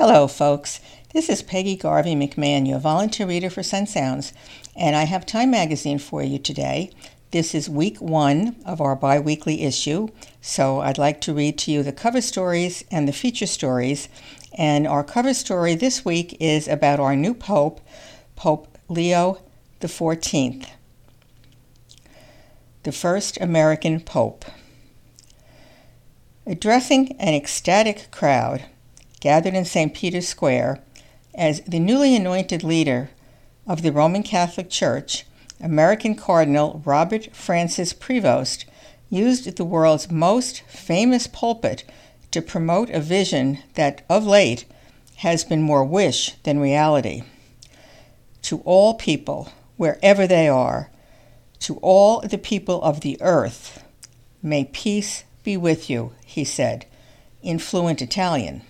Hello, folks. This is Peggy Garvey McMahon, your volunteer reader for Sun Sounds, and I have Time Magazine for you today. This is week 1 of our bi-weekly issue, so I'd like to read to you the cover stories and the feature stories. And our cover story this week is about our new Pope, Pope Leo XIV, the first American Pope. Addressing an ecstatic crowd gathered in St. Peter's Square as the newly anointed leader of the Roman Catholic Church, American Cardinal Robert Francis Prevost used the world's most famous pulpit to promote a vision that, of late, has been more wish than reality. To all people, wherever they are, to all the people of the earth, may peace be with you, he said, in fluent Italian.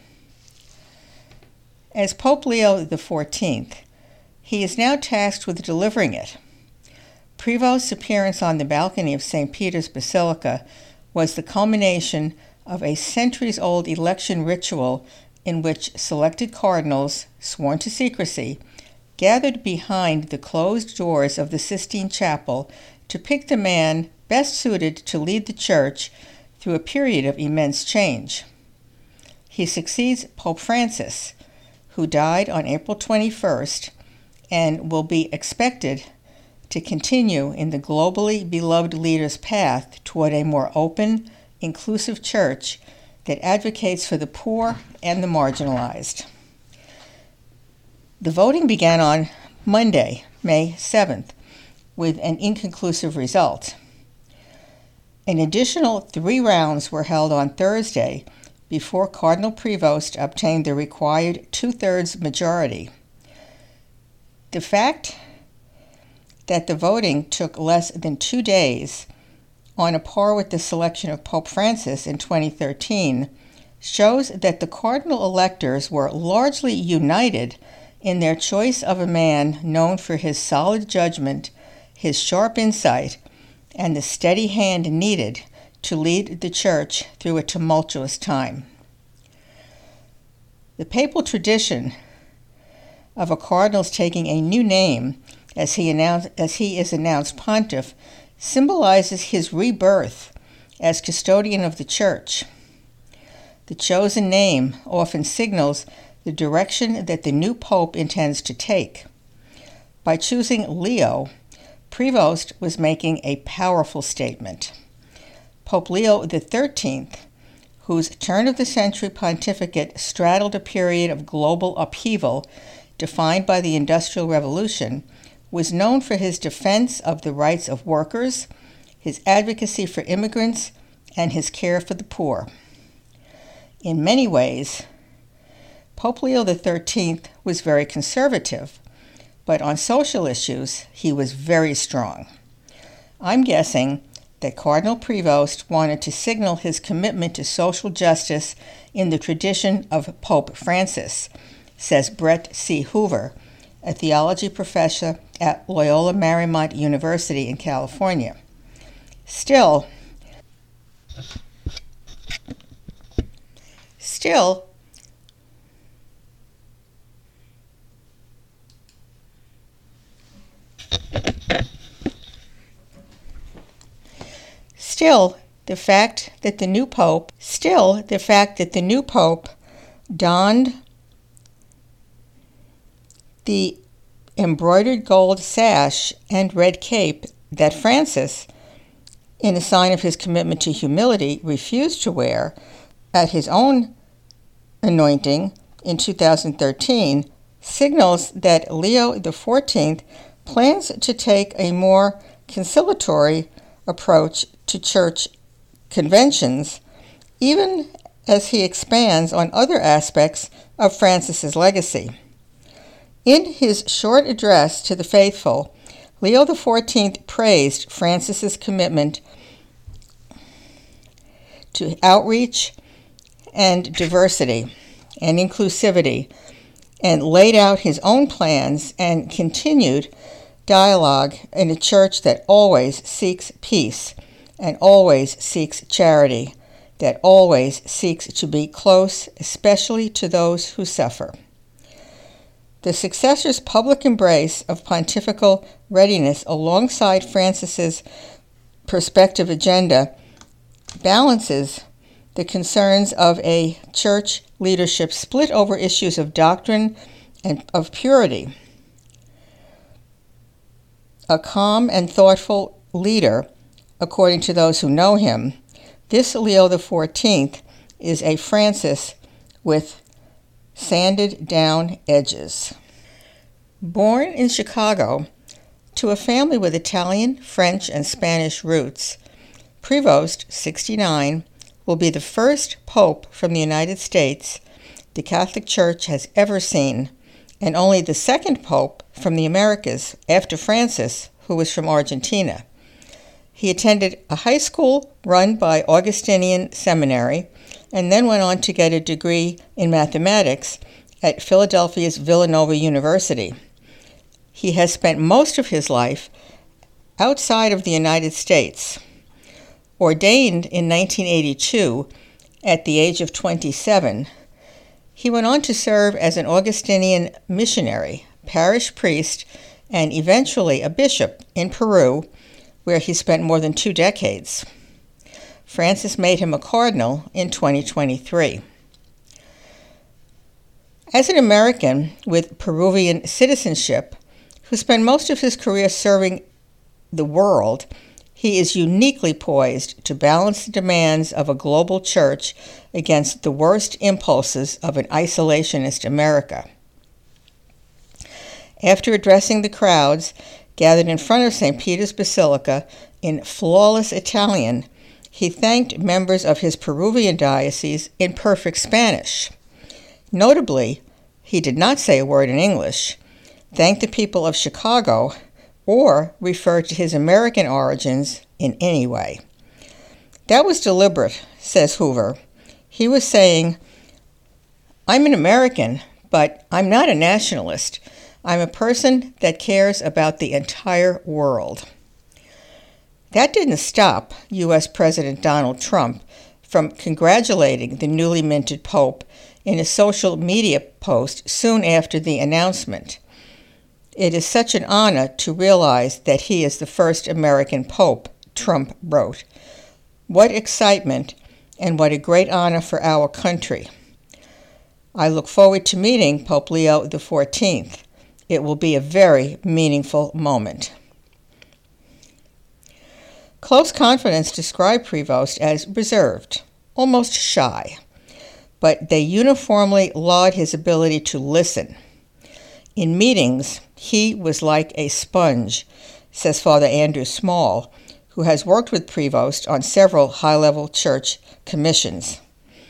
As Pope Leo XIV, he is now tasked with delivering it. Prevost's appearance on the balcony of St. Peter's Basilica was the culmination of a centuries-old election ritual in which selected cardinals, sworn to secrecy, gathered behind the closed doors of the Sistine Chapel to pick the man best suited to lead the Church through a period of immense change. He succeeds Pope Francis, who died on April 21st and will be expected to continue in the globally beloved leader's path toward a more open, inclusive church that advocates for the poor and the marginalized. The voting began on Monday, May 7th, with an inconclusive result. An additional 3 rounds were held on Thursday before Cardinal Prevost obtained the required 2/3 majority. The fact that the voting took less than 2 days, on a par with the selection of Pope Francis in 2013, shows that the cardinal electors were largely united in their choice of a man known for his solid judgment, his sharp insight, and the steady hand needed to lead the Church through a tumultuous time. The papal tradition of a cardinal's taking a new name as he is announced pontiff symbolizes his rebirth as custodian of the Church. The chosen name often signals the direction that the new pope intends to take. By choosing Leo, Prevost was making a powerful statement. Pope Leo XIII, whose turn-of-the-century pontificate straddled a period of global upheaval defined by the Industrial Revolution, was known for his defense of the rights of workers, his advocacy for immigrants, and his care for the poor. In many ways, Pope Leo XIII was very conservative, but on social issues, he was very strong. I'm guessing that Cardinal Prevost wanted to signal his commitment to social justice in the tradition of Pope Francis, says Brett C. Hoover, a theology professor at Loyola Marymount University in California. Still, the fact that the new pope donned the embroidered gold sash and red cape that Francis, in a sign of his commitment to humility, refused to wear at his own anointing in 2013, signals that Leo XIV plans to take a more conciliatory approach to church conventions, even as he expands on other aspects of Francis's legacy. In his short address to the faithful, Leo XIV praised Francis's commitment to outreach and diversity and inclusivity, and laid out his own plans and continued dialogue in a church that always seeks peace and always seeks charity, that always seeks to be close, especially to those who suffer. The successor's public embrace of pontifical readiness alongside Francis's prospective agenda balances the concerns of a church leadership split over issues of doctrine and of purity. A calm and thoughtful leader, according to those who know him, this Leo XIV is a Francis with sanded down edges. Born in Chicago to a family with Italian, French, and Spanish roots, Prevost, 69, will be the first pope from the United States the Catholic Church has ever seen, and only the second pope from the Americas after Francis, who was from Argentina. He attended a high school run by Augustinian Seminary and then went on to get a degree in mathematics at Philadelphia's Villanova University. He has spent most of his life outside of the United States. Ordained in 1982 at the age of 27, he went on to serve as an Augustinian missionary, parish priest, and eventually a bishop in Peru, where he spent more than 2 decades. Francis made him a cardinal in 2023. As an American with Peruvian citizenship, who spent most of his career serving the world, he is uniquely poised to balance the demands of a global church against the worst impulses of an isolationist America. After addressing the crowds gathered in front of St. Peter's Basilica in flawless Italian, he thanked members of his Peruvian diocese in perfect Spanish. Notably, he did not say a word in English, thanked the people of Chicago, or refer to his American origins in any way. That was deliberate, says Hoover. He was saying, I'm an American, but I'm not a nationalist. I'm a person that cares about the entire world. That didn't stop U.S. President Donald Trump from congratulating the newly minted Pope in a social media post soon after the announcement. It is such an honor to realize that he is the first American Pope, Trump wrote. What excitement and what a great honor for our country. I look forward to meeting Pope Leo XIV. It will be a very meaningful moment. Close confidants describe Prevost as reserved, almost shy, but they uniformly laud his ability to listen. In meetings, he was like a sponge, says Father Andrew Small, who has worked with Prevost on several high-level church commissions.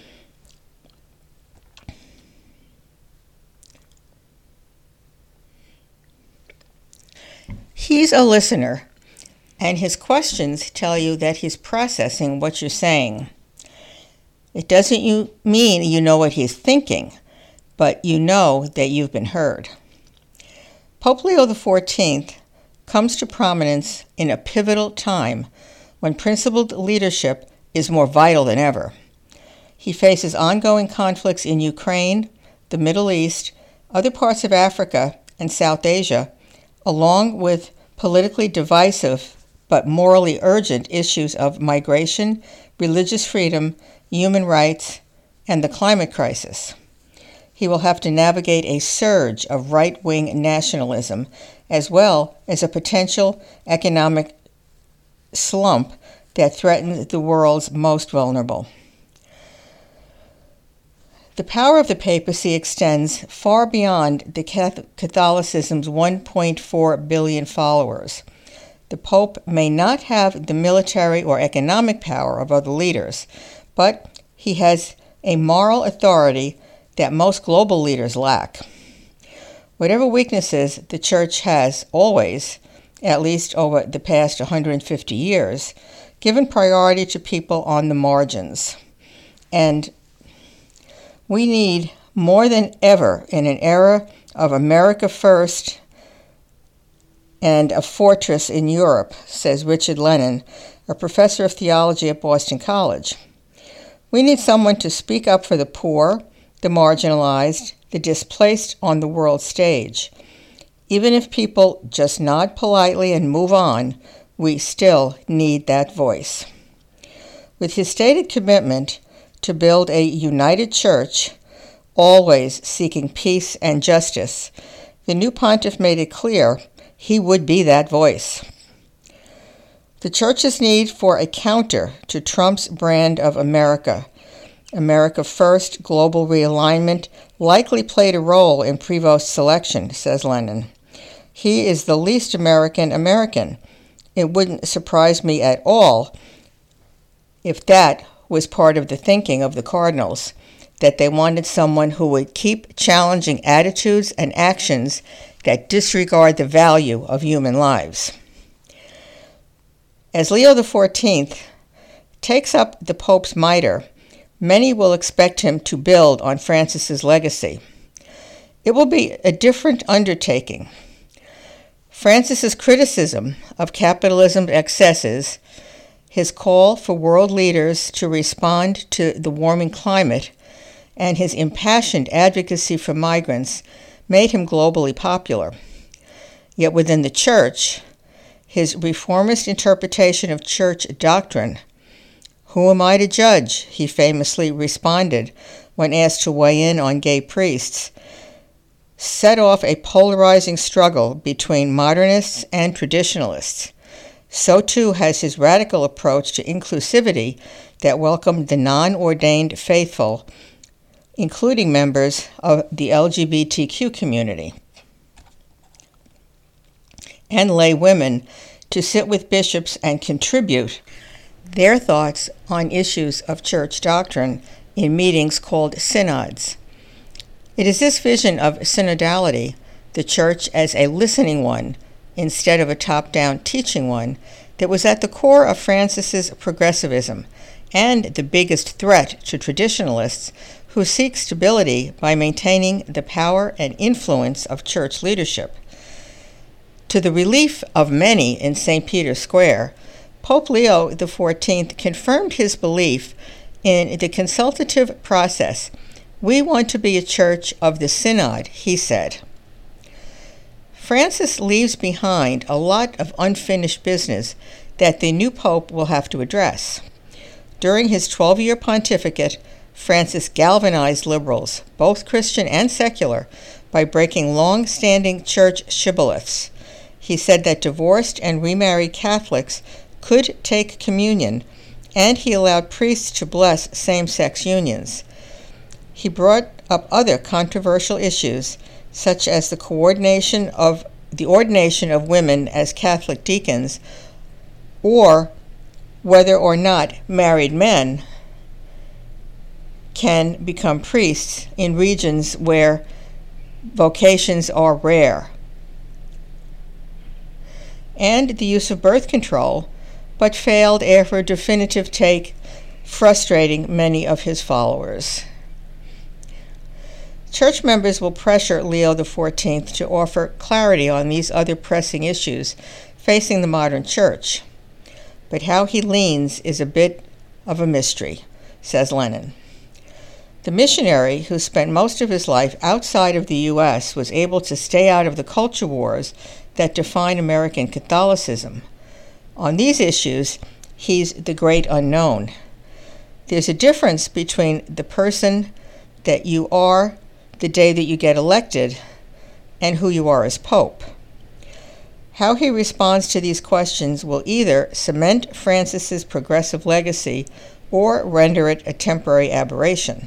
He's a listener, and his questions tell you that he's processing what you're saying. It doesn't mean you know what he's thinking, but you know that you've been heard. Pope Leo XIV comes to prominence in a pivotal time when principled leadership is more vital than ever. He faces ongoing conflicts in Ukraine, the Middle East, other parts of Africa, and South Asia, along with politically divisive but morally urgent issues of migration, religious freedom, human rights, and the climate crisis. He will have to navigate a surge of right-wing nationalism, as well as a potential economic slump that threatens the world's most vulnerable. The power of the papacy extends far beyond the Catholicism's 1.4 billion followers. The Pope may not have the military or economic power of other leaders, but he has a moral authority that most global leaders lack. Whatever weaknesses the Church has always, at least over the past 150 years, given priority to people on the margins. And we need, more than ever, in an era of America first and a fortress in Europe, says Richard Lennon, a professor of theology at Boston College. We need someone to speak up for the poor, the marginalized, the displaced on the world stage. Even if people just nod politely and move on, we still need that voice. With his stated commitment to build a united church, always seeking peace and justice, the new pontiff made it clear he would be that voice. The church's need for a counter to Trump's brand of America First global realignment, likely played a role in Prevost's selection, says Lennon. He is the least American. It wouldn't surprise me at all if that was part of the thinking of the Cardinals, that they wanted someone who would keep challenging attitudes and actions that disregard the value of human lives. As Leo XIV takes up the Pope's mitre, many will expect him to build on Francis's legacy. It will be a different undertaking. Francis's criticism of capitalism's excesses, his call for world leaders to respond to the warming climate, and his impassioned advocacy for migrants made him globally popular. Yet within the Church, his reformist interpretation of church doctrine, "Who am I to judge?" he famously responded when asked to weigh in on gay priests, set off a polarizing struggle between modernists and traditionalists. So too has his radical approach to inclusivity that welcomed the non-ordained faithful, including members of the LGBTQ community, and lay women to sit with bishops and contribute their thoughts on issues of church doctrine in meetings called synods. It is this vision of synodality, the church as a listening one instead of a top-down teaching one, that was at the core of Francis's progressivism and the biggest threat to traditionalists who seek stability by maintaining the power and influence of church leadership. To the relief of many in St. Peter's Square, Pope Leo XIV confirmed his belief in the consultative process. "We want to be a church of the synod," he said. Francis leaves behind a lot of unfinished business that the new pope will have to address. During his 12-year pontificate, Francis galvanized liberals, both Christian and secular, by breaking long-standing church shibboleths. He said that divorced and remarried Catholics could take communion, and he allowed priests to bless same-sex unions. He brought up other controversial issues, such as the ordination of women as Catholic deacons, or whether or not married men can become priests in regions where vocations are rare, and the use of birth control, but failed after a definitive take, frustrating many of his followers. Church members will pressure Leo XIV to offer clarity on these other pressing issues facing the modern church. But how he leans is a bit of a mystery, says Lennon. The missionary who spent most of his life outside of the U.S. was able to stay out of the culture wars that define American Catholicism. On these issues, he's the great unknown. There's a difference between the person that you are the day that you get elected and who you are as Pope. How he responds to these questions will either cement Francis's progressive legacy or render it a temporary aberration.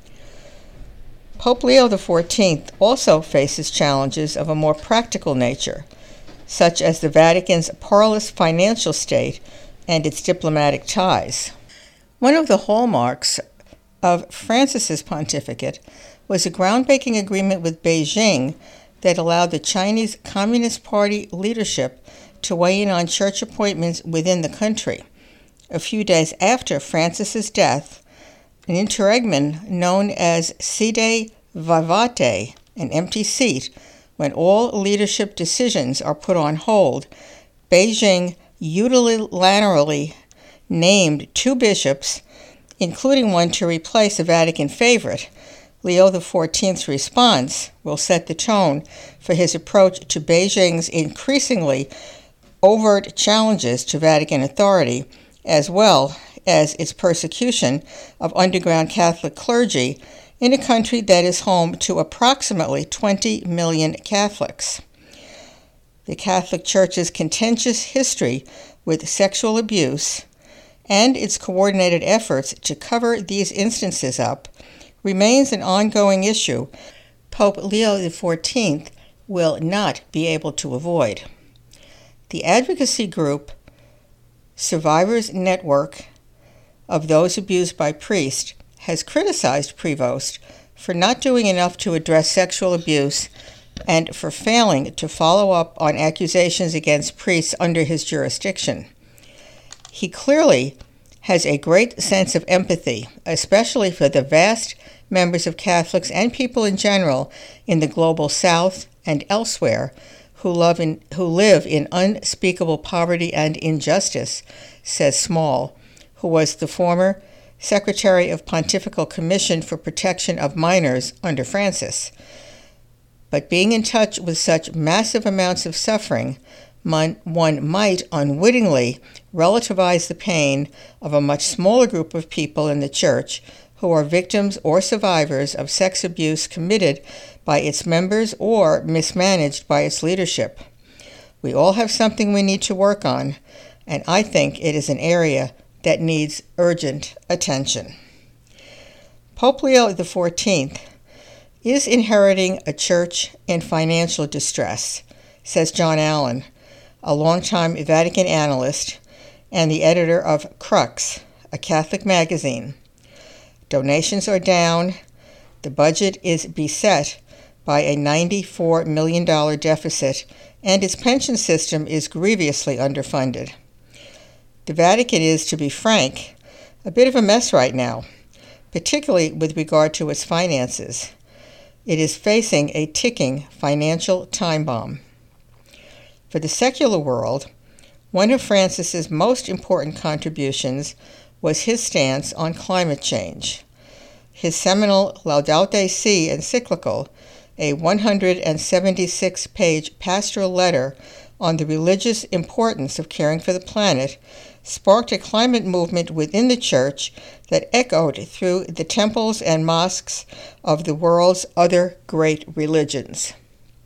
Pope Leo XIV also faces challenges of a more practical nature, such as the Vatican's perilous financial state and its diplomatic ties. One of the hallmarks of Francis's pontificate was a groundbreaking agreement with Beijing that allowed the Chinese Communist Party leadership to weigh in on church appointments within the country. A few days after Francis's death, an interregnum known as Sede Vivate, an empty seat, when all leadership decisions are put on hold, Beijing unilaterally named 2 bishops including one to replace a Vatican favorite. Leo XIV's response will set the tone for his approach to Beijing's increasingly overt challenges to Vatican authority, as well as its persecution of underground Catholic clergy in a country that is home to approximately 20 million Catholics. The Catholic Church's contentious history with sexual abuse and its coordinated efforts to cover these instances up remains an ongoing issue Pope Leo XIV will not be able to avoid. The advocacy group Survivors Network of Those Abused by Priests has criticized Prevost for not doing enough to address sexual abuse and for failing to follow up on accusations against priests under his jurisdiction. He clearly has a great sense of empathy, especially for the vast members of Catholics and people in general in the global South and elsewhere who live in unspeakable poverty and injustice, says Small, who was the former Secretary of Pontifical Commission for Protection of Minors under Francis. But being in touch with such massive amounts of suffering, one might unwittingly relativize the pain of a much smaller group of people in the Church who are victims or survivors of sex abuse committed by its members or mismanaged by its leadership. We all have something we need to work on, and I think it is an area that needs urgent attention. Pope Leo XIV is inheriting a church in financial distress, says John Allen, a longtime Vatican analyst and the editor of Crux, a Catholic magazine. Donations are down. The budget is beset by a $94 million deficit, and its pension system is grievously underfunded. The Vatican is, to be frank, a bit of a mess right now, particularly with regard to its finances. It is facing a ticking financial time bomb. For the secular world, one of Francis's most important contributions was his stance on climate change. His seminal Laudate Si encyclical, a 176-page pastoral letter on the religious importance of caring for the planet, sparked a climate movement within the Church that echoed through the temples and mosques of the world's other great religions.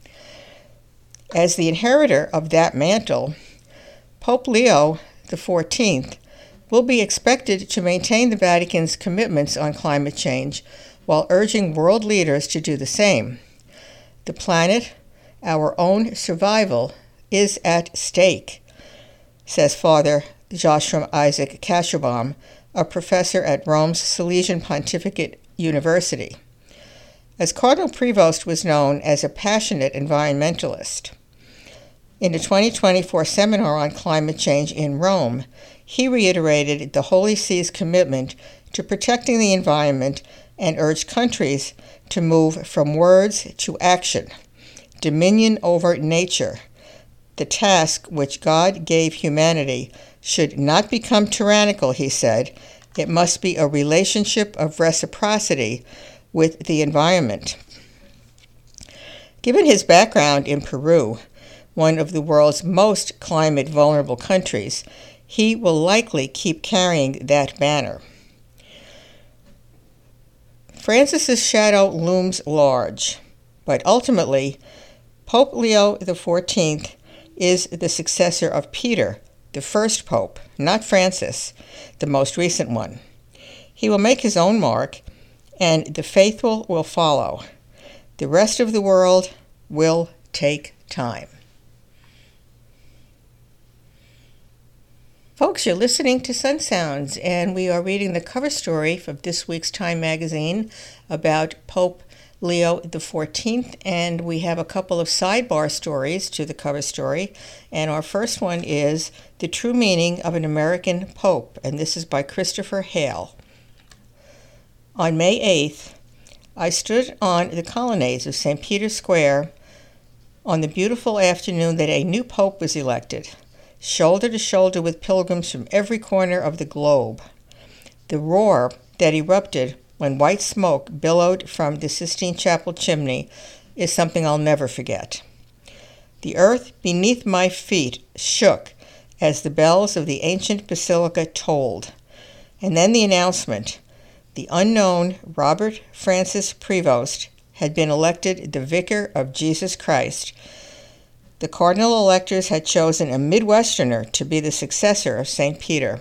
As the inheritor of that mantle, Pope Leo XIV will be expected to maintain the Vatican's commitments on climate change while urging world leaders to do the same. The planet, our own survival, is at stake, says Father Joshua Isaac Kasherbaum, a professor at Rome's Salesian Pontificate University. As Cardinal Prevost was known as a passionate environmentalist. In a 2024 seminar on climate change in Rome, he reiterated the Holy See's commitment to protecting the environment and urged countries to move from words to action, dominion over nature. The task which God gave humanity should not become tyrannical, he said. It must be a relationship of reciprocity with the environment. Given his background in Peru, one of the world's most climate-vulnerable countries, he will likely keep carrying that banner. Francis's shadow looms large, but ultimately, Pope Leo XIV is the successor of Peter, the first pope, not Francis, the most recent one. He will make his own mark, and the faithful will follow. The rest of the world will take time. Folks, you're listening to Sun Sounds, and we are reading the cover story of this week's Time magazine about Pope Leo XIV, and we have a couple of sidebar stories to the cover story. And our first one is The True Meaning of an American Pope, and this is by Christopher Hale. On May 8th, I stood on the colonnades of St. Peter's Square on the beautiful afternoon that a new pope was elected, shoulder to shoulder with pilgrims from every corner of the globe. The roar that erupted when white smoke billowed from the Sistine Chapel chimney is something I'll never forget. The earth beneath my feet shook as the bells of the ancient basilica tolled. And then the announcement: the unknown Robert Francis Prevost had been elected the Vicar of Jesus Christ. The cardinal electors had chosen a Midwesterner to be the successor of St. Peter.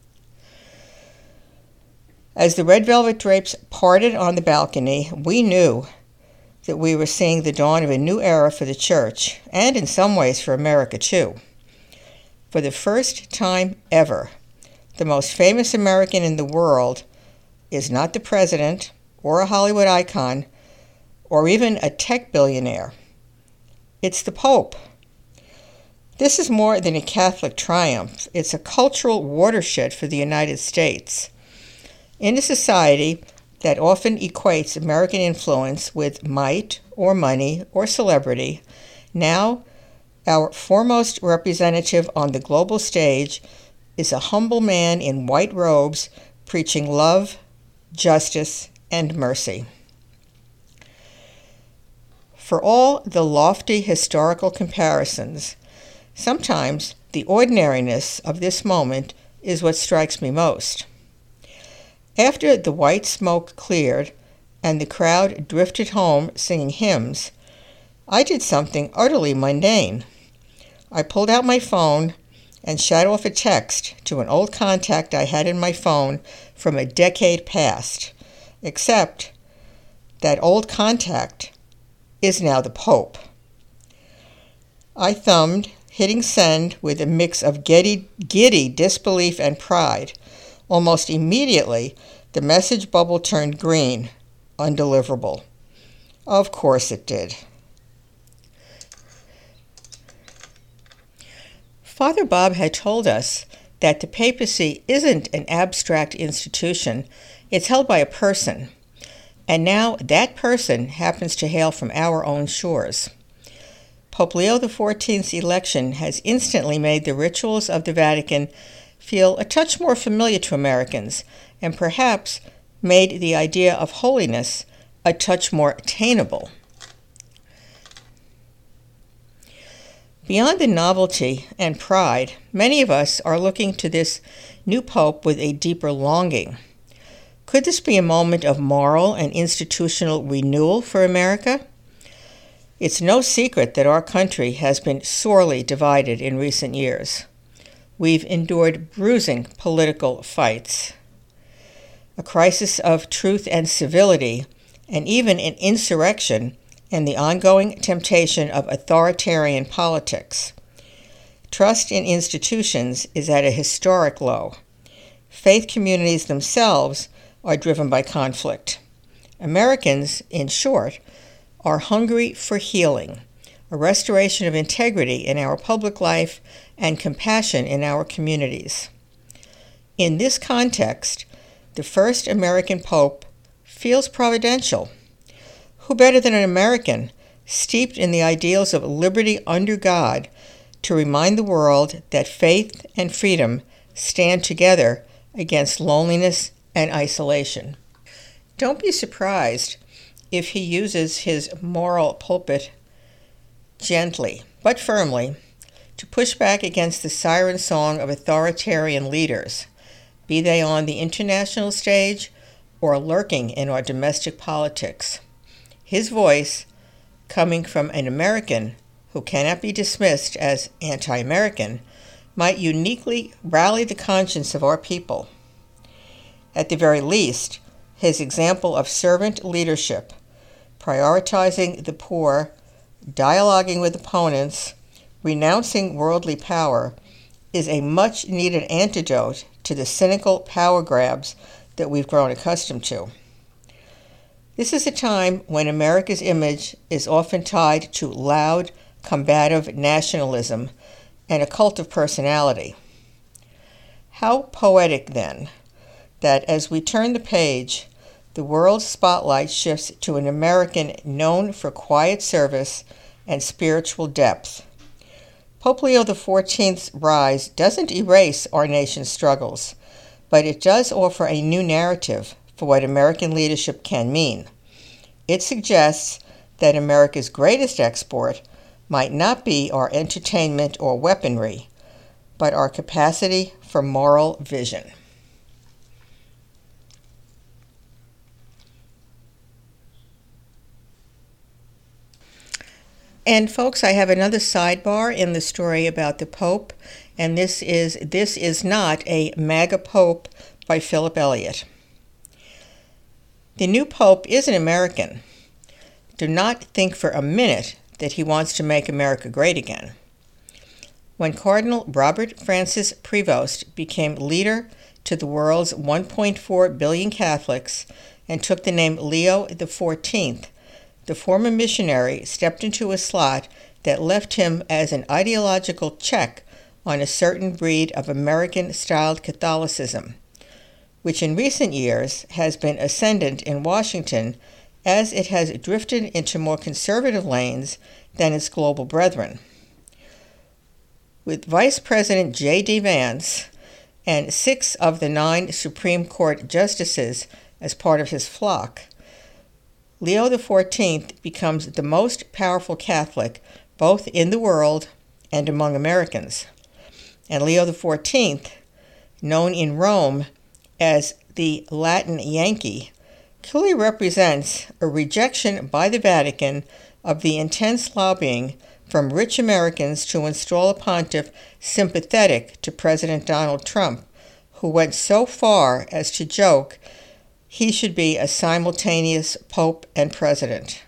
As the red velvet drapes parted on the balcony, we knew that we were seeing the dawn of a new era for the church, and in some ways for America too. For the first time ever, the most famous American in the world is not the president or a Hollywood icon or even a tech billionaire. It's the Pope. This is more than a Catholic triumph. It's a cultural watershed for the United States. In a society that often equates American influence with might or money or celebrity, now our foremost representative on the global stage is a humble man in white robes preaching love, justice, and mercy. For all the lofty historical comparisons, sometimes the ordinariness of this moment is what strikes me most. After the white smoke cleared and the crowd drifted home singing hymns, I did something utterly mundane. I pulled out my phone and shot off a text to an old contact I had in my phone from a decade past, except that old contact is now the Pope. I thumbed, hitting send with a mix of giddy disbelief and pride. Almost immediately, the message bubble turned green, undeliverable. Of course it did. Father Bob had told us that the papacy isn't an abstract institution, it's held by a person. And now that person happens to hail from our own shores. Pope Leo XIV's election has instantly made the rituals of the Vatican feel a touch more familiar to Americans, and perhaps made the idea of holiness a touch more attainable. Beyond the novelty and pride, many of us are looking to this new pope with a deeper longing. Could this be a moment of moral and institutional renewal for America? It's no secret that our country has been sorely divided in recent years. We've endured bruising political fights, a crisis of truth and civility, and even an insurrection and the ongoing temptation of authoritarian politics. Trust in institutions is at a historic low. Faith communities themselves are driven by conflict. Americans, in short, are hungry for healing, a restoration of integrity in our public life, and compassion in our communities. In this context, the first American pope feels providential. Who better than an American, steeped in the ideals of liberty under God, to remind the world that faith and freedom stand together against loneliness and isolation? Don't be surprised if he uses his moral pulpit gently but firmly to push back against the siren song of authoritarian leaders, be they on the international stage or lurking in our domestic politics. His voice, coming from an American who cannot be dismissed as anti-American, might uniquely rally the conscience of our people. At the very least, his example of servant leadership, prioritizing the poor, dialoguing with opponents, renouncing worldly power, is a much-needed antidote to the cynical power grabs that we've grown accustomed to. This is a time when America's image is often tied to loud, combative nationalism and a cult of personality. How poetic, then, that as we turn the page, the world's spotlight shifts to an American known for quiet service and spiritual depth. Pope Leo XIV's rise doesn't erase our nation's struggles, but it does offer a new narrative for what American leadership can mean. It suggests that America's greatest export might not be our entertainment or weaponry, but our capacity for moral vision. And folks, I have another sidebar in the story about the Pope, and this is not a MAGA Pope by Philip Elliott. The new Pope is an American. Do not think for a minute that he wants to make America great again. When Cardinal Robert Francis Prevost became leader to the world's 1.4 billion Catholics and took the name Leo XIV, the former missionary stepped into a slot that left him as an ideological check on a certain breed of American-styled Catholicism, which in recent years has been ascendant in Washington as it has drifted into more conservative lanes than its global brethren. With Vice President J.D. Vance and 6 of the 9 Supreme Court justices as part of his flock, Leo XIV becomes the most powerful Catholic both in the world and among Americans. And Leo XIV, known in Rome as the Latin Yankee, clearly represents a rejection by the Vatican of the intense lobbying from rich Americans to install a pontiff sympathetic to President Donald Trump, who went so far as to joke he should be a simultaneous Pope and President.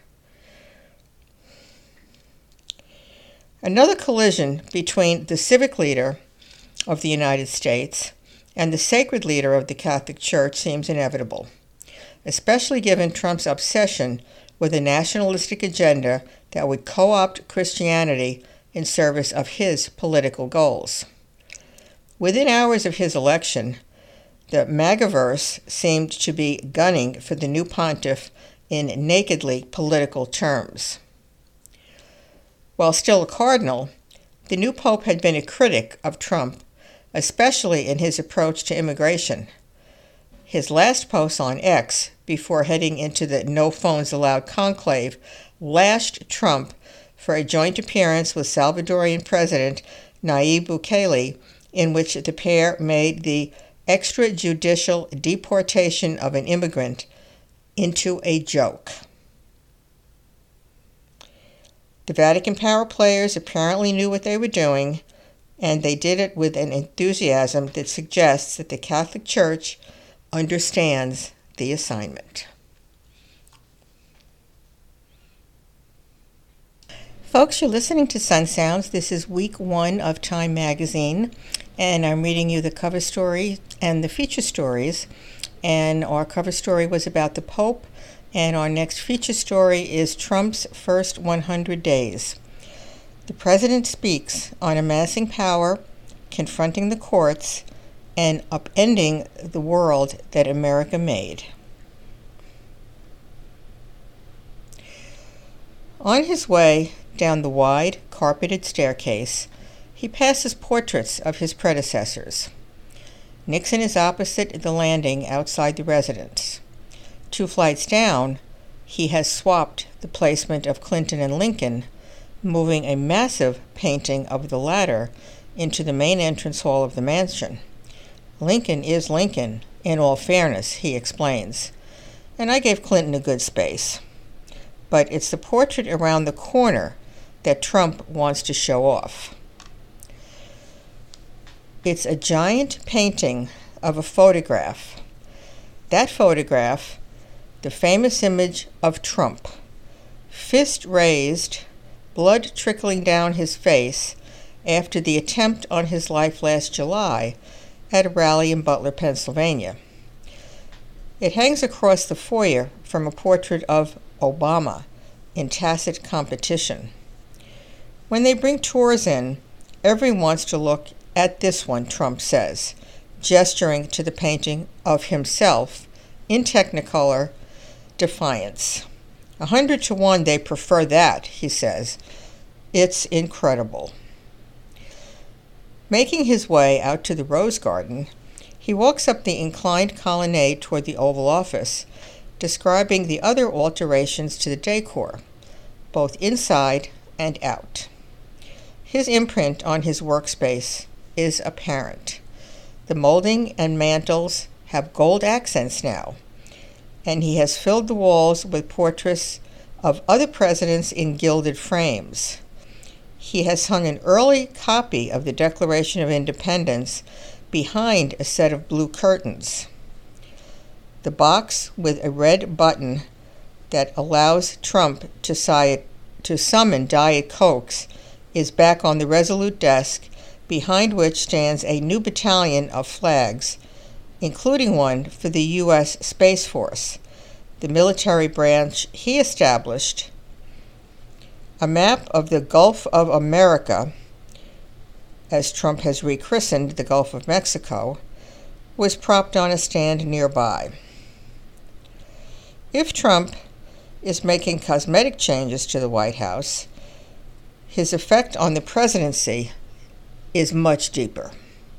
Another collision between the civic leader of the United States and the sacred leader of the Catholic Church seems inevitable, especially given Trump's obsession with a nationalistic agenda that would co-opt Christianity in service of his political goals. Within hours of his election, the MAGAverse seemed to be gunning for the new pontiff in nakedly political terms. While still a cardinal, the new pope had been a critic of Trump, especially in his approach to immigration. His last post on X, before heading into the No Phones Allowed conclave, lashed Trump for a joint appearance with Salvadorian President Nayib Bukele, in which the pair made the extrajudicial deportation of an immigrant into a joke. The Vatican power players apparently knew what they were doing, and they did it with an enthusiasm that suggests that the Catholic Church understands the assignment. Folks, you're listening to Sun Sounds. This is week 1 of Time Magazine, and I'm reading you the cover story and the feature stories. And our cover story was about the Pope, and our next feature story is Trump's first 100 days. The president speaks on amassing power, confronting the courts, and upending the world that America made. On his way down the wide, carpeted staircase, he passes portraits of his predecessors. Nixon is opposite the landing outside the residence. 2 flights down, he has swapped the placement of Clinton and Lincoln, moving a massive painting of the latter into the main entrance hall of the mansion. Lincoln is Lincoln, in all fairness, he explains, and I gave Clinton a good space. But it's the portrait around the corner that Trump wants to show off. It's a giant painting of a photograph. That photograph, the famous image of Trump, fist raised, blood trickling down his face after the attempt on his life last July at a rally in Butler, Pennsylvania. It hangs across the foyer from a portrait of Obama in tacit competition. When they bring tours in, everyone wants to look at this one, Trump says, gesturing to the painting of himself in Technicolor defiance. 100 to 1 they prefer that, he says. It's incredible. Making his way out to the Rose Garden, He walks up the inclined colonnade toward the Oval Office, describing the other alterations to the decor, both inside and out. His imprint on his workspace is apparent. The molding and mantels have gold accents now, and he has filled the walls with portraits of other presidents in gilded frames. He has hung an early copy of the Declaration of Independence behind a set of blue curtains. The box with a red button that allows Trump to summon Diet Cokes is back on the Resolute desk, behind which stands a new battalion of flags, including one for the U.S. Space Force, the military branch he established. A map of the Gulf of America, as Trump has rechristened the Gulf of Mexico, was propped on a stand nearby. If Trump is making cosmetic changes to the White House, his effect on the presidency is much deeper.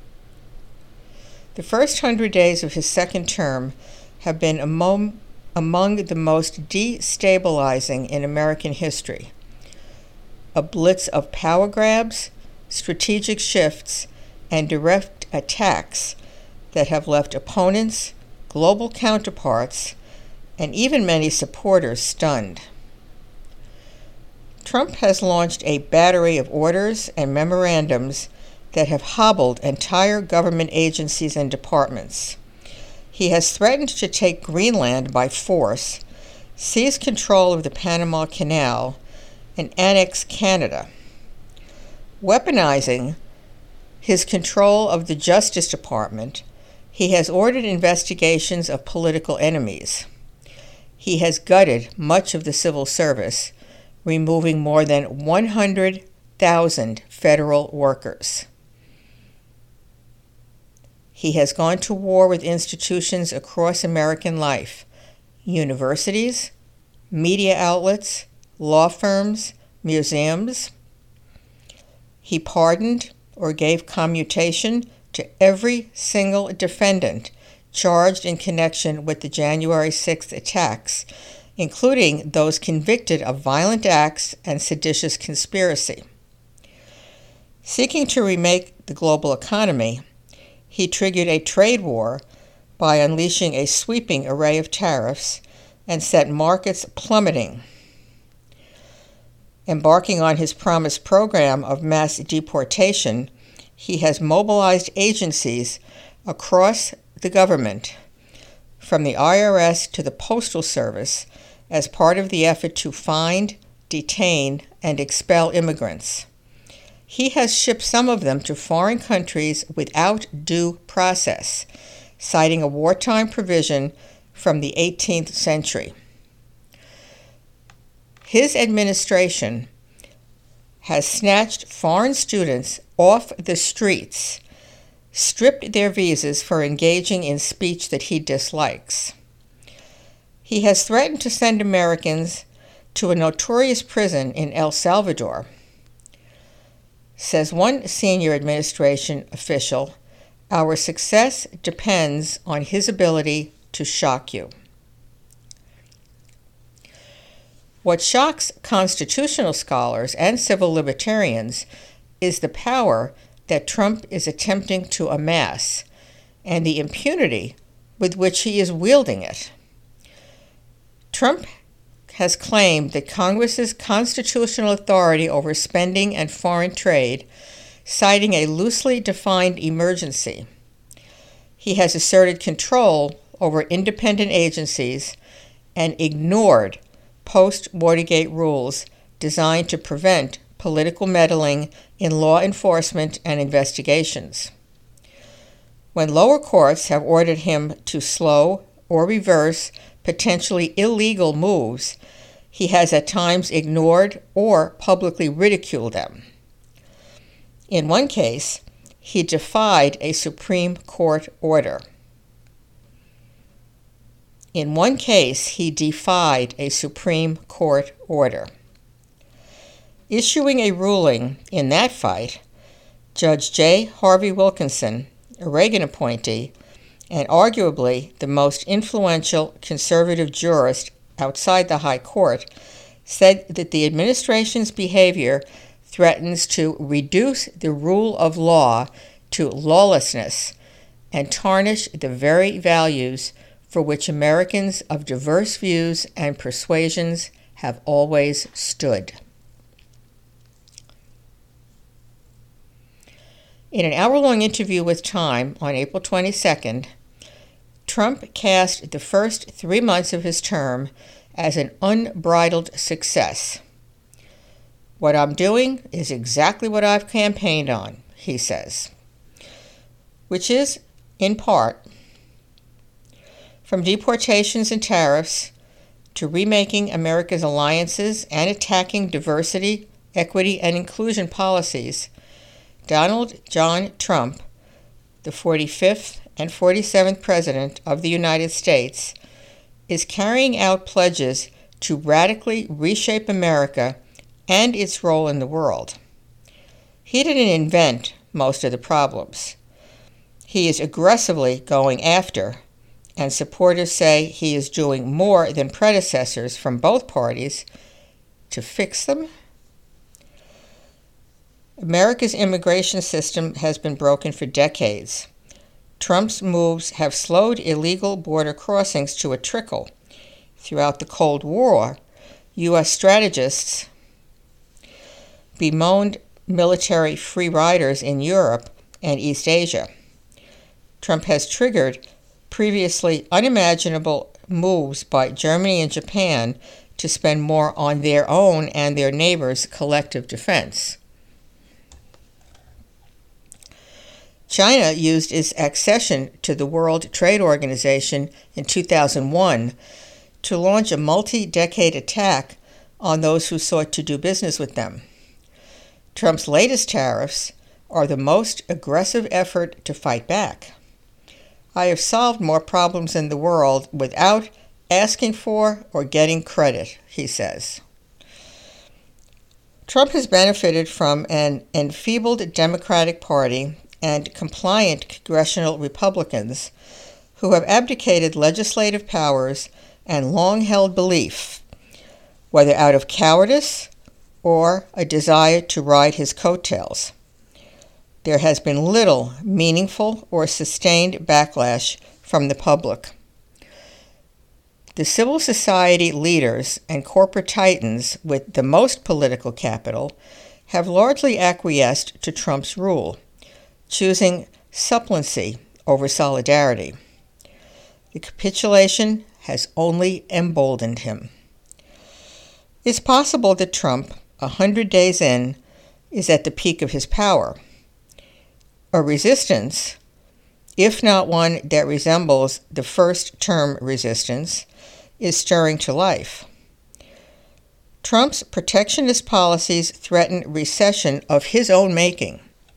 The first 100 days of his second term have been among the most destabilizing in American history. A blitz of power grabs, strategic shifts, and direct attacks that have left opponents, global counterparts, and even many supporters stunned. Trump has launched a battery of orders and memorandums that have hobbled entire government agencies and departments. He has threatened to take Greenland by force, seize control of the Panama Canal, and annex Canada. Weaponizing his control of the Justice Department, he has ordered investigations of political enemies. He has gutted much of the civil service, removing more than 100,000 federal workers. He has gone to war with institutions across American life: universities, media outlets, law firms, museums. He pardoned or gave commutation to every single defendant charged in connection with the January 6th attacks, including those convicted of violent acts and seditious conspiracy. Seeking to remake the global economy, he triggered a trade war by unleashing a sweeping array of tariffs and set markets plummeting. Embarking on his promised program of mass deportation, he has mobilized agencies across the government, from the IRS to the Postal Service, as part of the effort to find, detain, and expel immigrants. He has shipped some of them to foreign countries without due process, citing a wartime provision from the 18th century. His administration has snatched foreign students off the streets, stripped their visas for engaging in speech that he dislikes. He has threatened to send Americans to a notorious prison in El Salvador. Says one senior administration official, "Our success depends on his ability to shock you." What shocks constitutional scholars and civil libertarians is the power that Trump is attempting to amass and the impunity with which he is wielding it. Trump has claimed that Congress's constitutional authority over spending and foreign trade, citing a loosely defined emergency. He has asserted control over independent agencies and ignored post-Watergate rules designed to prevent political meddling in law enforcement and investigations. When lower courts have ordered him to slow or reverse potentially illegal moves, he has at times ignored or publicly ridiculed them. In one case, he defied a Supreme Court order. Issuing a ruling in that fight, Judge J. Harvey Wilkinson, a Reagan appointee, and arguably the most influential conservative jurist outside the High Court, said that the administration's behavior threatens to reduce the rule of law to lawlessness and tarnish the very values for which Americans of diverse views and persuasions have always stood. In an hour-long interview with Time on April 22nd, Trump cast the first 3 months of his term as an unbridled success. "What I'm doing is exactly what I've campaigned on," he says, which is, in part, from deportations and tariffs to remaking America's alliances and attacking diversity, equity, and inclusion policies, Donald John Trump, the 45th and 47th President of the United States, is carrying out pledges to radically reshape America and its role in the world. He didn't invent most of the problems. He is aggressively going after, and supporters say he is doing more than predecessors from both parties, to fix them. America's immigration system has been broken for decades. Trump's moves have slowed illegal border crossings to a trickle. Throughout the Cold War, U.S. strategists bemoaned military free riders in Europe and East Asia. Trump has triggered previously unimaginable moves by Germany and Japan to spend more on their own and their neighbors' collective defense. China used its accession to the World Trade Organization in 2001 to launch a multi-decade attack on those who sought to do business with them. Trump's latest tariffs are the most aggressive effort to fight back. "I have solved more problems in the world without asking for or getting credit," he says. Trump has benefited from an enfeebled Democratic Party and compliant congressional Republicans who have abdicated legislative powers and long-held belief, whether out of cowardice or a desire to ride his coattails. There has been little meaningful or sustained backlash from the public. The civil society leaders and corporate titans with the most political capital have largely acquiesced to Trump's rule, choosing supplency over solidarity. The capitulation has only emboldened him. It's possible that Trump, 100 days in, is at the peak of his power. A resistance, if not one that resembles the first-term resistance, is stirring to life. Trump's protectionist policies threaten recession of his own making.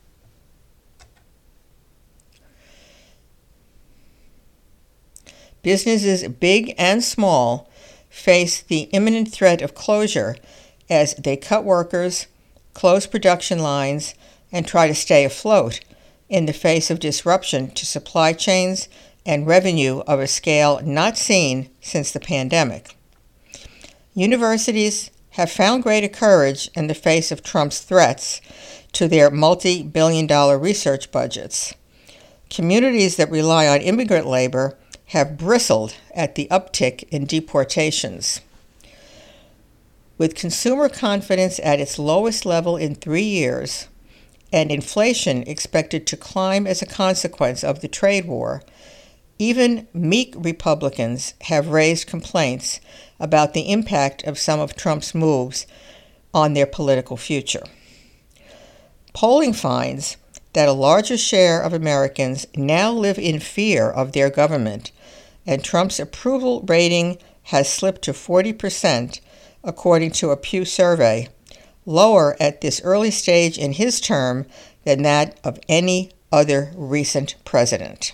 Businesses big and small face the imminent threat of closure as they cut workers, close production lines, and try to stay afloat in the face of disruption to supply chains and revenue of a scale not seen since the pandemic. Universities have found greater courage in the face of Trump's threats to their multi-billion-dollar research budgets. Communities that rely on immigrant labor have bristled at the uptick in deportations. With consumer confidence at its lowest level in 3 years, and inflation expected to climb as a consequence of the trade war, even meek Republicans have raised complaints about the impact of some of Trump's moves on their political future. Polling finds that a larger share of Americans now live in fear of their government, and Trump's approval rating has slipped to 40%, according to a Pew survey, lower at this early stage in his term than that of any other recent president.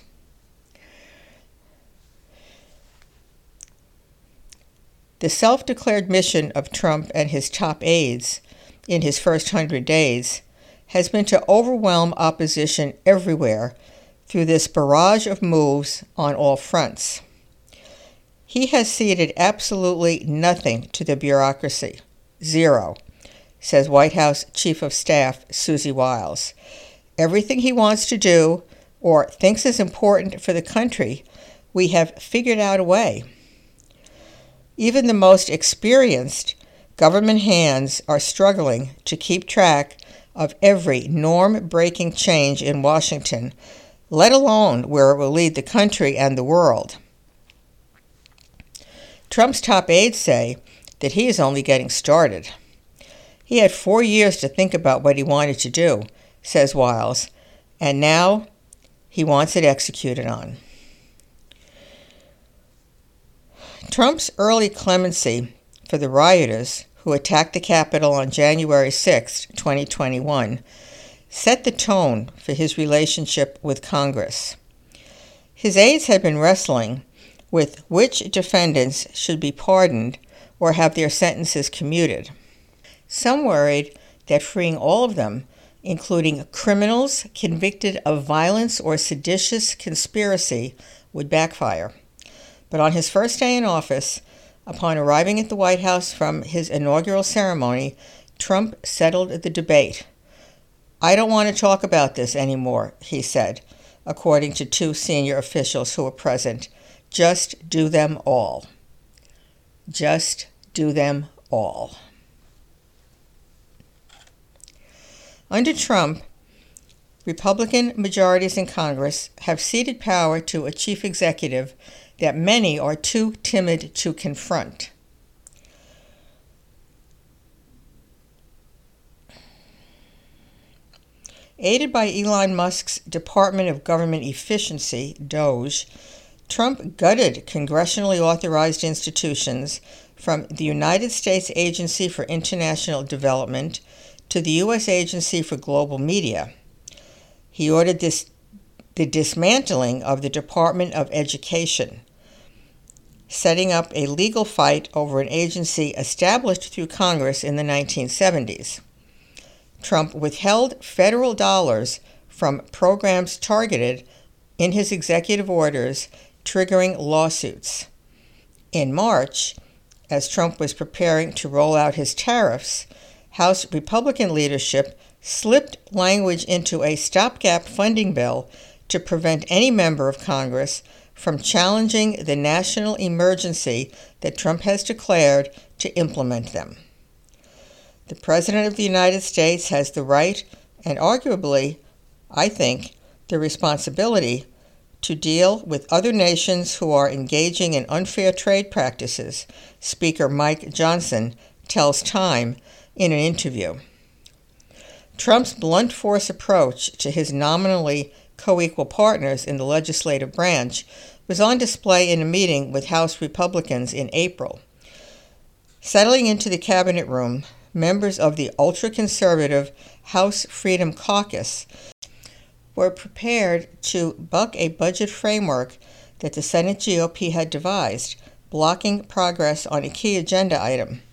The self-declared mission of Trump and his top aides in his first 100 days has been to overwhelm opposition everywhere through this barrage of moves on all fronts. He has ceded absolutely nothing to the bureaucracy. Zero, says White House Chief of Staff Susie Wiles. Everything he wants to do or thinks is important for the country, we have figured out a way. Even the most experienced government hands are struggling to keep track of every norm-breaking change in Washington, let alone where it will lead the country and the world. Trump's top aides say that he is only getting started. He had 4 years to think about what he wanted to do, says Wiles, and now he wants it executed on. Trump's early clemency for the rioters who attacked the Capitol on January 6, 2021, set the tone for his relationship with Congress. His aides had been wrestling with which defendants should be pardoned or have their sentences commuted. Some worried that freeing all of them, including criminals convicted of violence or seditious conspiracy, would backfire. But on his first day in office, upon arriving at the White House from his inaugural ceremony, Trump settled the debate. "I don't want to talk about this anymore," he said, according to 2 senior officials who were present. "Just do them all. Just do them all." Under Trump, Republican majorities in Congress have ceded power to a chief executive that many are too timid to confront. Aided by Elon Musk's Department of Government Efficiency, DOGE, Trump gutted congressionally authorized institutions from the United States Agency for International Development to the U.S. Agency for Global Media. He ordered the dismantling of the Department of Education, setting up a legal fight over an agency established through Congress in the 1970s. Trump withheld federal dollars from programs targeted in his executive orders, triggering lawsuits. In March, as Trump was preparing to roll out his tariffs, House Republican leadership slipped language into a stopgap funding bill to prevent any member of Congress from challenging the national emergency that Trump has declared to implement them. The President of the United States has the right and arguably, I think, the responsibility to deal with other nations who are engaging in unfair trade practices, Speaker Mike Johnson tells Time in an interview. Trump's blunt force approach to his nominally co-equal partners in the legislative branch was on display in a meeting with House Republicans in April. Settling into the cabinet room, members of the ultra-conservative House Freedom Caucus were prepared to buck a budget framework that the Senate GOP had devised, blocking progress on a key agenda item.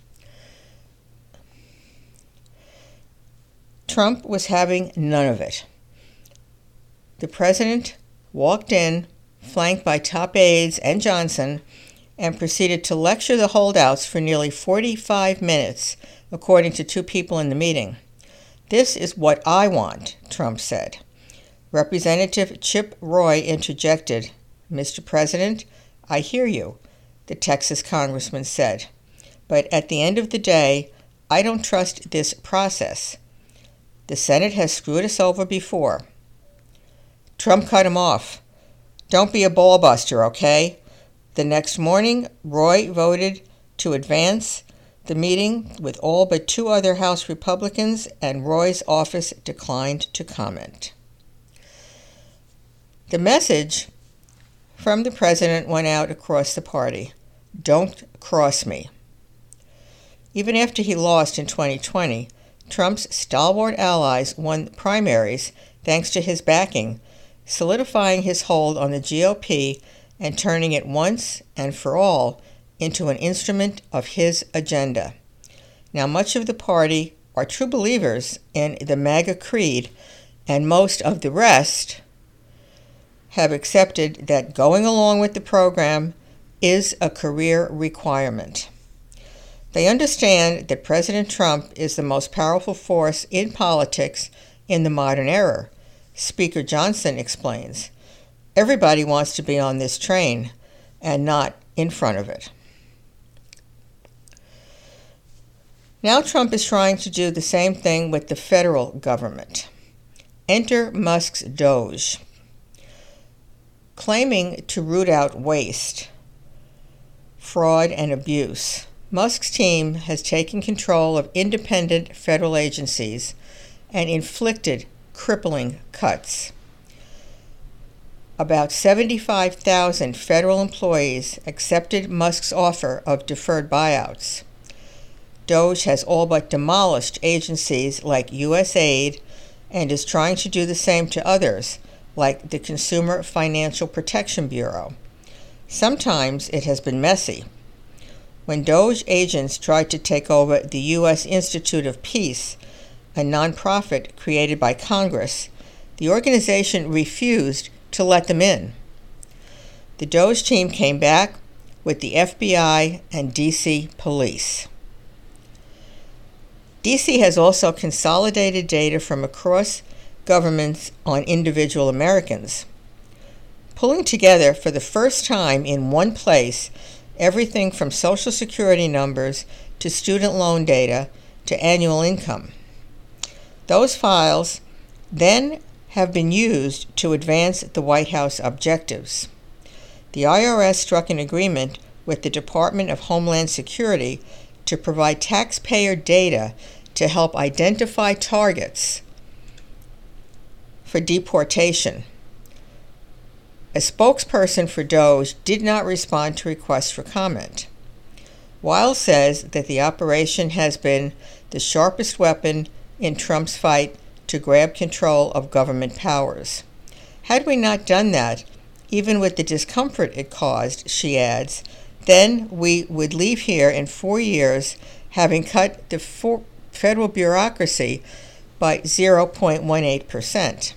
Trump was having none of it. The president walked in, flanked by top aides and Johnson, and proceeded to lecture the holdouts for nearly 45 minutes, according to 2 people in the meeting. "This is what I want," Trump said. Representative Chip Roy interjected. "Mr. President, I hear you," the Texas congressman said. "But at the end of the day, I don't trust this process. The Senate has screwed us over before." Trump cut him off. "Don't be a ballbuster, okay?" The next morning, Roy voted to advance the meeting with all but 2 other House Republicans, and Roy's office declined to comment. The message from the president went out across the party: "Don't cross me." Even after he lost in 2020, Trump's stalwart allies won primaries thanks to his backing, solidifying his hold on the GOP and turning it once and for all into an instrument of his agenda. Now, much of the party are true believers in the MAGA creed, and most of the rest have accepted that going along with the program is a career requirement. They understand that President Trump is the most powerful force in politics in the modern era. Speaker Johnson explains, "Everybody wants to be on this train and not in front of it." Now Trump is trying to do the same thing with the federal government. Enter Musk's Doge. Claiming to root out waste, fraud, and abuse, Musk's team has taken control of independent federal agencies and inflicted crippling cuts. About 75,000 federal employees accepted Musk's offer of deferred buyouts. Doge has all but demolished agencies like USAID and is trying to do the same to others, like the Consumer Financial Protection Bureau. Sometimes it has been messy. When Doge agents tried to take over the U.S. Institute of Peace, a nonprofit created by Congress, the organization refused to let them in. The Doge team came back with the FBI and D.C. police. D.C. has also consolidated data from across governments on individual Americans, pulling together for the first time in one place everything from Social Security numbers to student loan data to annual income. Those files then have been used to advance the White House objectives. The IRS struck an agreement with the Department of Homeland Security to provide taxpayer data to help identify targets for deportation. A spokesperson for Doge did not respond to requests for comment. Wiles says that the operation has been the sharpest weapon in Trump's fight to grab control of government powers. Had we not done that, even with the discomfort it caused, she adds, then we would leave here in 4 years having cut the federal bureaucracy by 0.18%.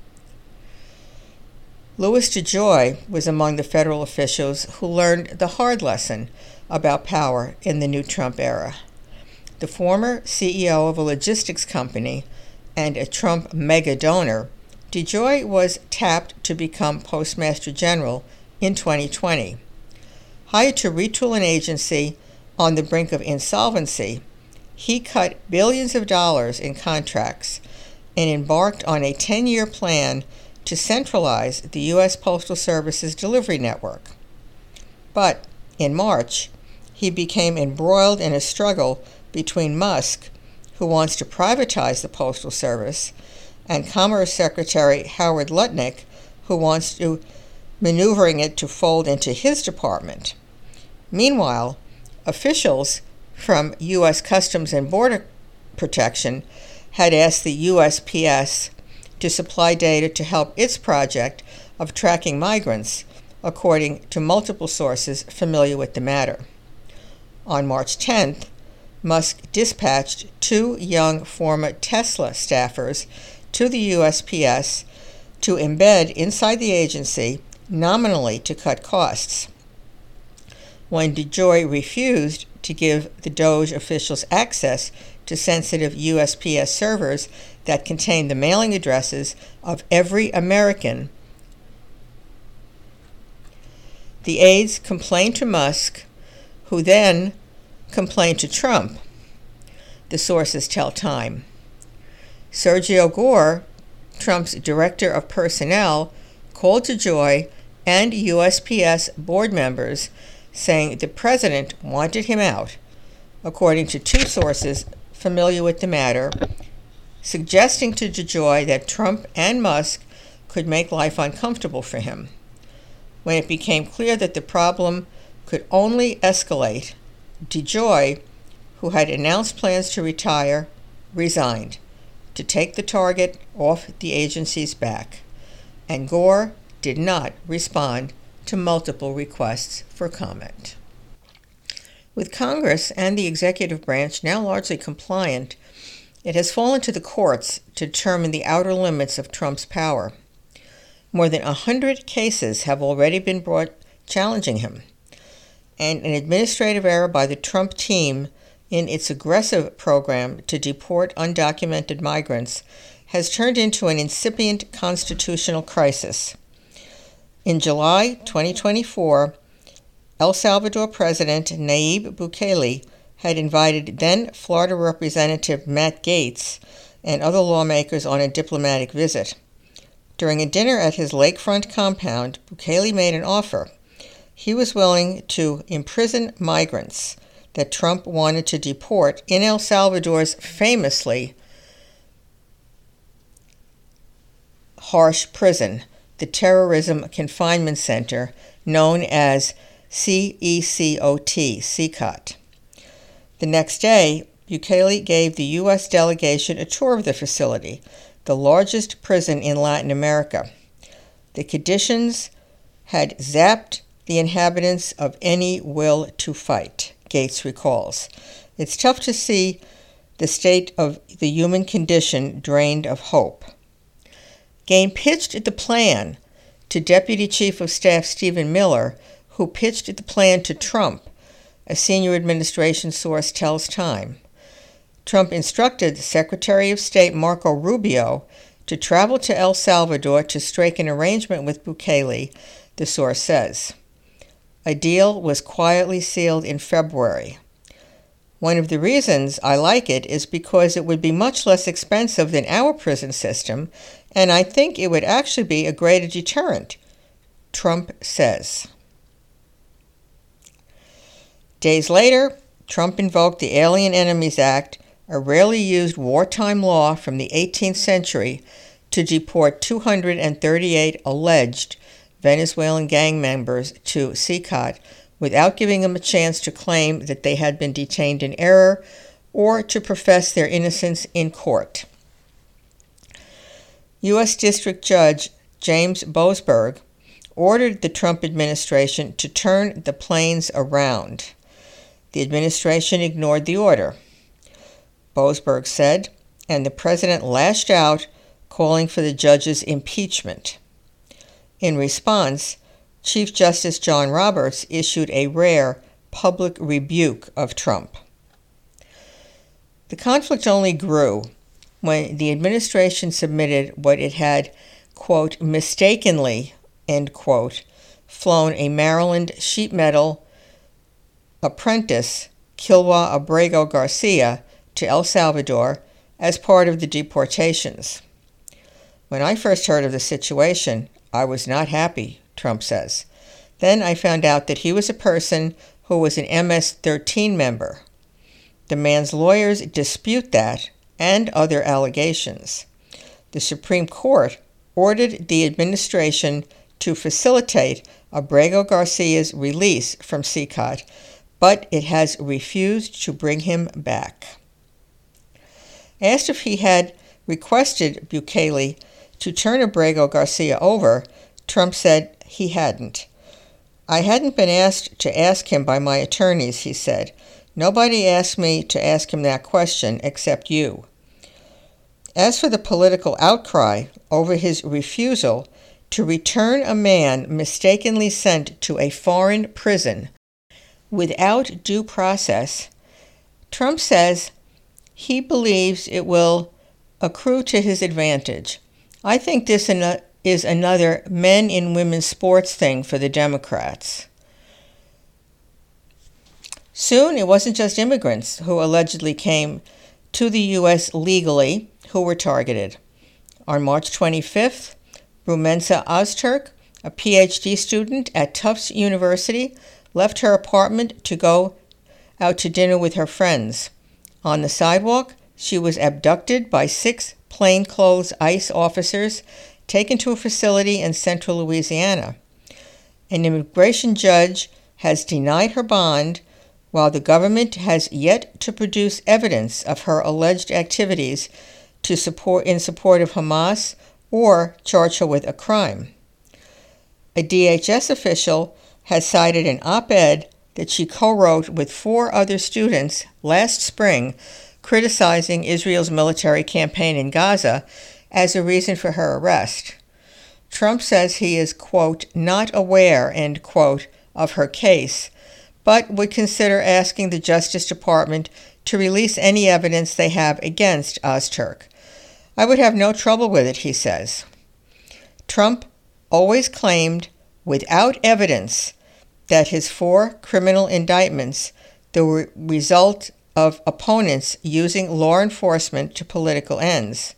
Louis DeJoy was among the federal officials who learned the hard lesson about power in the new Trump era. The former CEO of a logistics company and a Trump mega donor, DeJoy was tapped to become Postmaster General in 2020. Hired to retool an agency on the brink of insolvency, he cut billions of dollars in contracts and embarked on a 10-year plan to centralize the U.S. Postal Service's delivery network. But in March, he became embroiled in a struggle between Musk, who wants to privatize the Postal Service, and Commerce Secretary Howard Lutnick, who wants to maneuvering it to fold into his department. Meanwhile, officials from U.S. Customs and Border Protection had asked the USPS to supply data to help its project of tracking migrants, according to multiple sources familiar with the matter. On March 10th, Musk dispatched 2 young former Tesla staffers to the USPS to embed inside the agency, nominally to cut costs. When DeJoy refused to give the Doge officials access to sensitive USPS servers that contained the mailing addresses of every American, the aides complained to Musk, who then complained to Trump, the sources tell Time. Sergio Gore, Trump's director of personnel, called DeJoy and USPS board members, saying the president wanted him out, according to 2 sources familiar with the matter, suggesting to DeJoy that Trump and Musk could make life uncomfortable for him. When it became clear that the problem could only escalate, DeJoy, who had announced plans to retire, resigned to take the target off the agency's back, and Gore did not respond to multiple requests for comment. With Congress and the executive branch now largely compliant, it has fallen to the courts to determine the outer limits of Trump's power. More than 100 cases have already been brought challenging him, and an administrative error by the Trump team in its aggressive program to deport undocumented migrants has turned into an incipient constitutional crisis. In July 2024, El Salvador President Nayib Bukele had invited then Florida Representative Matt Gaetz and other lawmakers on a diplomatic visit. During a dinner at his lakefront compound, Bukele made an offer. He was willing to imprison migrants that Trump wanted to deport in El Salvador's famously harsh prison, the Terrorism Confinement Center, known as CECOT. The next day, Bukele gave the U.S. delegation a tour of the facility, the largest prison in Latin America. The conditions had zapped the inhabitants of any will to fight, Gaetz recalls. It's tough to see the state of the human condition drained of hope. Gaetz pitched the plan to Deputy Chief of Staff Stephen Miller, who pitched the plan to Trump, a senior administration source tells Time. Trump instructed Secretary of State Marco Rubio to travel to El Salvador to strike an arrangement with Bukele, the source says. A deal was quietly sealed in February. One of the reasons I like it is because it would be much less expensive than our prison system, and I think it would actually be a greater deterrent, Trump says. Days later, Trump invoked the Alien Enemies Act, a rarely used wartime law from the 18th century, to deport 238 alleged Venezuelan gang members to CECOT without giving them a chance to claim that they had been detained in error or to profess their innocence in court. U.S. District Judge James Boasberg ordered the Trump administration to turn the planes around. The administration ignored the order, Boasberg said, and the president lashed out, calling for the judge's impeachment. In response, Chief Justice John Roberts issued a rare public rebuke of Trump. The conflict only grew when the administration submitted what it had, quote, mistakenly, end quote, flown a Maryland sheet metal apprentice, Kilwa Abrego Garcia, to El Salvador as part of the deportations. When I first heard of the situation, I was not happy, Trump says. Then I found out that he was a person who was an MS-13 member. The man's lawyers dispute that and other allegations. The Supreme Court ordered the administration to facilitate Abrego Garcia's release from CECOT, but it has refused to bring him back. Asked if he had requested Bukele to turn Abrego Garcia over, Trump said he hadn't. I hadn't been asked to ask him by my attorneys, he said. Nobody asked me to ask him that question except you. As for the political outcry over his refusal to return a man mistakenly sent to a foreign prison without due process, Trump says he believes it will accrue to his advantage. I think this is another men in women's sports thing for the Democrats. Soon, it wasn't just immigrants who allegedly came to the U.S. legally who were targeted. On March 25th, Rumensa Ozturk, a PhD student at Tufts University, left her apartment to go out to dinner with her friends. On the sidewalk, she was abducted by 6 plainclothes ICE officers taken to a facility in central Louisiana. An immigration judge has denied her bond, while the government has yet to produce evidence of her alleged activities in support of Hamas or charge her with a crime. A DHS official has cited an op-ed that she co-wrote with 4 other students last spring criticizing Israel's military campaign in Gaza as a reason for her arrest. Trump says he is, quote, not aware, end quote, of her case, but would consider asking the Justice Department to release any evidence they have against Ozturk. I would have no trouble with it, he says. Trump always claimed, without evidence, that his 4 criminal indictments, the result of opponents using law enforcement to political ends.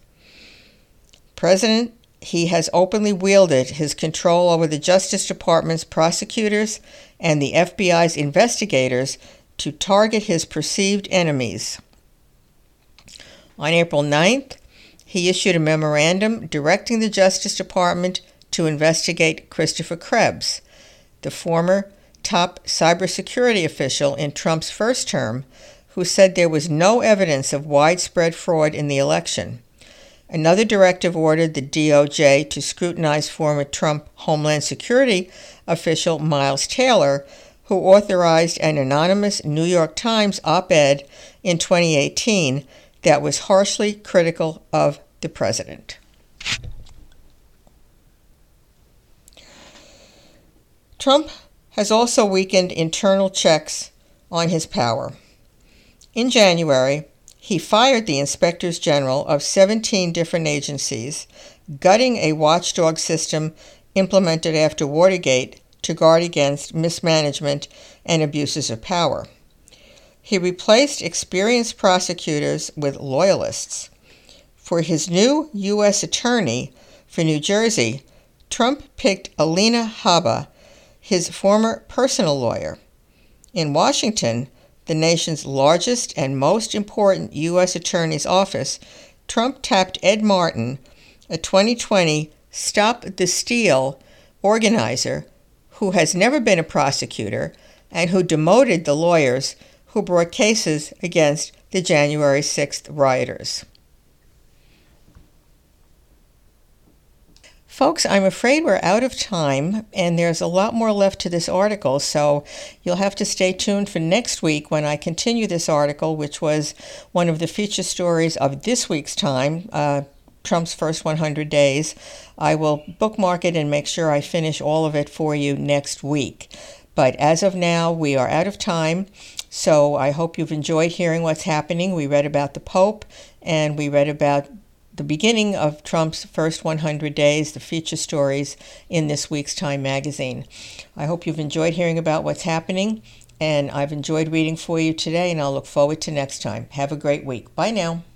He has openly wielded his control over the Justice Department's prosecutors and the FBI's investigators to target his perceived enemies. On April 9th, he issued a memorandum directing the Justice Department to investigate Christopher Krebs, the former top cybersecurity official in Trump's first term, who said there was no evidence of widespread fraud in the election. Another directive ordered the DOJ to scrutinize former Trump Homeland Security official Miles Taylor, who authorized an anonymous New York Times op-ed in 2018 that was harshly critical of the president. Trump has also weakened internal checks on his power. In January, he fired the inspectors general of 17 different agencies, gutting a watchdog system implemented after Watergate to guard against mismanagement and abuses of power. He replaced experienced prosecutors with loyalists. For his new U.S. attorney for New Jersey, Trump picked Alina Habba, his former personal lawyer. In Washington, the nation's largest and most important U.S. Attorney's office, Trump tapped Ed Martin, a 2020 Stop the Steal organizer who has never been a prosecutor and who demoted the lawyers who brought cases against the January 6th rioters. Folks, I'm afraid we're out of time, and there's a lot more left to this article, so you'll have to stay tuned for next week when I continue this article, which was one of the feature stories of this week's Time, Trump's first 100 days. I will bookmark it and make sure I finish all of it for you next week. But as of now, we are out of time, so I hope you've enjoyed hearing what's happening. We read about the Pope, and we read about the beginning of Trump's first 100 days, the feature stories in this week's Time magazine. I hope you've enjoyed hearing about what's happening, and I've enjoyed reading for you today, and I'll look forward to next time. Have a great week. Bye now.